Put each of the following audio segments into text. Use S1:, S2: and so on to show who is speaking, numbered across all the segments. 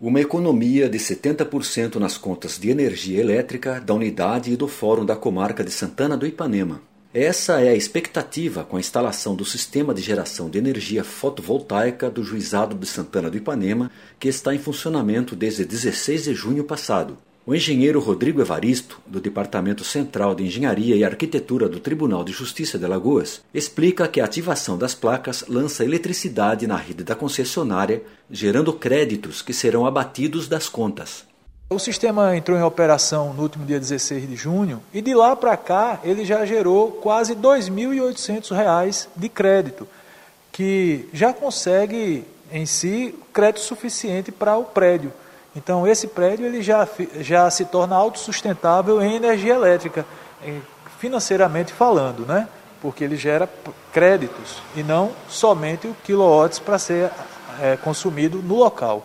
S1: Uma economia de 70% nas contas de energia elétrica da unidade e do Fórum da Comarca de Santana do Ipanema. Essa é a expectativa com a instalação do sistema de geração de energia fotovoltaica do Juizado de Santana do Ipanema, que está em funcionamento desde 16 de junho passado. O engenheiro Rodrigo Evaristo, do Departamento Central de Engenharia e Arquitetura do Tribunal de Justiça de Alagoas, explica que a ativação das placas lança eletricidade na rede da concessionária, gerando créditos que serão abatidos das contas.
S2: O sistema entrou em operação no último dia 16 de junho e de lá para cá ele já gerou quase R$ 2.800 de crédito, que já consegue em si crédito suficiente para o prédio. Então esse prédio ele já se torna autossustentável em energia elétrica, financeiramente falando, né? Porque ele gera créditos e não somente o quilowatts para ser consumido no local.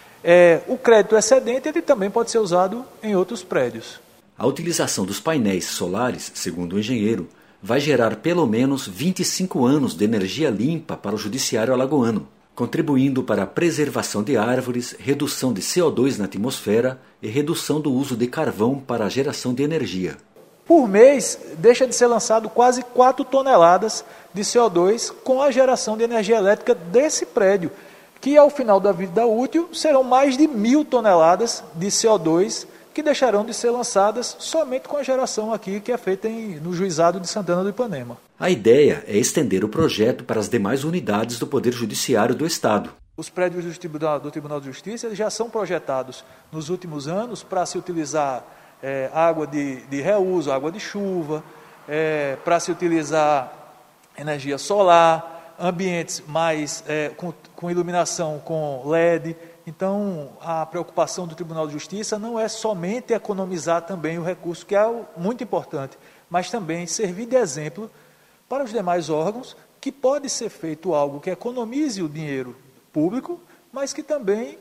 S2: O crédito excedente ele também pode ser usado em outros prédios.
S1: A utilização dos painéis solares, segundo o engenheiro, vai gerar pelo menos 25 anos de energia limpa para o judiciário alagoano, contribuindo para a preservação de árvores, redução de CO2 na atmosfera e redução do uso de carvão para a geração de energia.
S2: Por mês, deixa de ser lançado quase 4 toneladas de CO2 com a geração de energia elétrica desse prédio, que ao final da vida útil serão mais de 1.000 toneladas de CO2 que deixarão de ser lançadas somente com a geração aqui que é feita no Juizado de Santana do Ipanema.
S1: A ideia é estender o projeto para as demais unidades do Poder Judiciário do Estado.
S2: Os prédios do Tribunal de Justiça eles já são projetados nos últimos anos para se utilizar água de reuso, água de chuva, para se utilizar energia solar, ambientes mais com iluminação com LED. Então, a preocupação do Tribunal de Justiça não é somente economizar também o recurso, que é muito importante, mas também servir de exemplo para os demais órgãos que pode ser feito algo que economize o dinheiro público, mas que também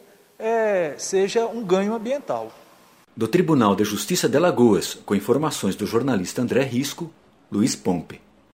S2: seja um ganho ambiental.
S1: Do Tribunal de Justiça de Alagoas, com informações do jornalista André Risco, Luiz Pompe.